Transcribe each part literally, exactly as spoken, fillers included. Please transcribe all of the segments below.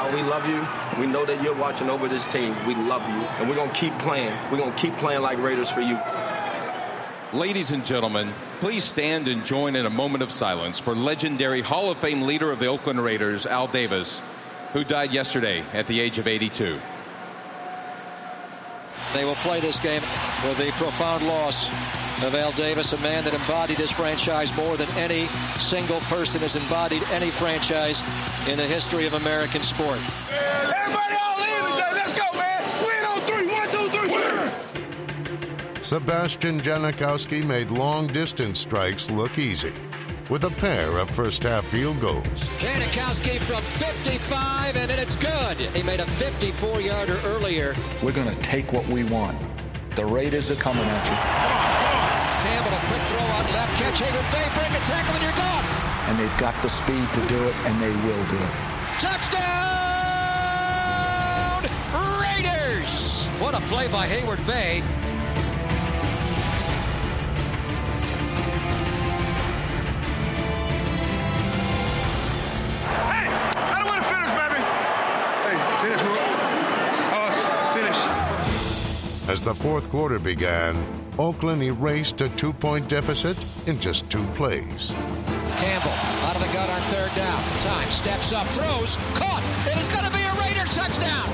Al, we love you. We know that you're watching over this team. We love you, and we're going to keep playing. We're going to keep playing like Raiders for you. Ladies and gentlemen, please stand and join in a moment of silence for legendary Hall of Fame leader of the Oakland Raiders, Al Davis, who died yesterday at the age of eighty-two. They will play this game with the profound loss of Al Davis, a man that embodied his franchise more than any single person has embodied any franchise in the history of American sport. Everybody all in today. Let's go, man. Win on three. One, two, three. Winner. Sebastian Janikowski made long-distance strikes look easy with a pair of first-half field goals. Janikowski from fifty-five, and then it's good. He made a fifty-four-yarder earlier. We're going to take what we want. The Raiders are coming at you. Campbell, a quick throw on left, catch Hayward Bay, break a tackle, and you're gone. And they've got the speed to do it, and they will do it. Touchdown, Raiders! What a play by Hayward Bay. As the fourth quarter began, Oakland erased a two-point deficit in just two plays. Campbell out of the gun on third down. Time, steps up, throws, caught. It is going to be a Raider touchdown.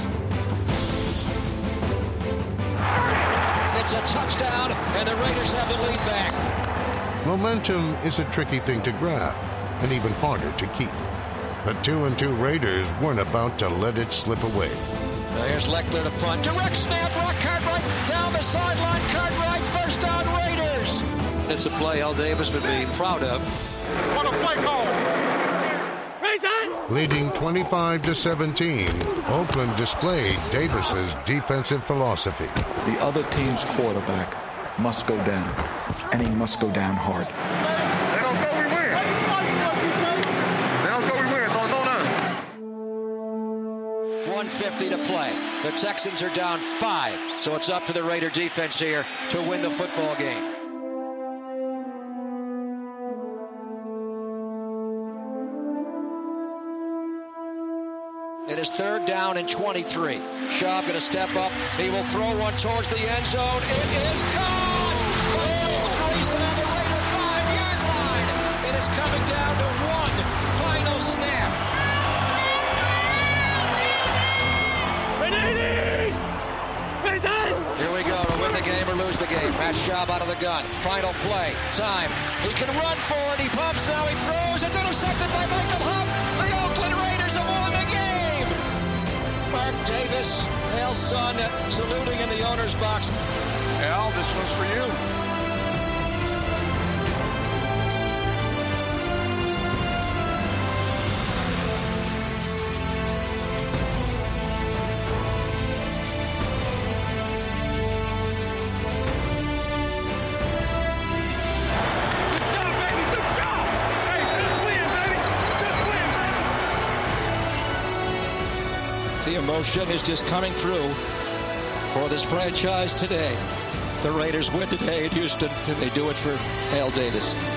It's a touchdown, and the Raiders have the lead back. Momentum is a tricky thing to grab, and even harder to keep. The two and two Raiders weren't about to let it slip away. Now here's Leckler to punt. Direct snap, Rock Cartwright down the sideline. Cartwright, first down, Raiders. It's a play Al Davis would be proud of. What a play call. Leading twenty-five to seventeen, Oakland displayed Davis's defensive philosophy. The other team's quarterback must go down, and he must go down hard. Let us go, we win. Let us go, we win. So it's on us. one fifty to play. The Texans are down five, so it's up to the Raider defense here to win the football game. It is third down and twenty-three. Schaub going to step up. He will throw one towards the end zone. It is caught! Oh, Dreesen on the Raider five-yard line. It is coming down to one final snap. Here we go to win the game or lose the game. Matt Schaub out of the gun. Final play. Time. He can run for it. He pumps now. He throws. It's intercepted by Michael Huff. The Oakland Raiders have won the game. Mark Davis, Al's son, saluting in the owner's box. Al, this one's for you. The emotion is just coming through for this franchise today. The Raiders win today in Houston, and they do it for Al Davis.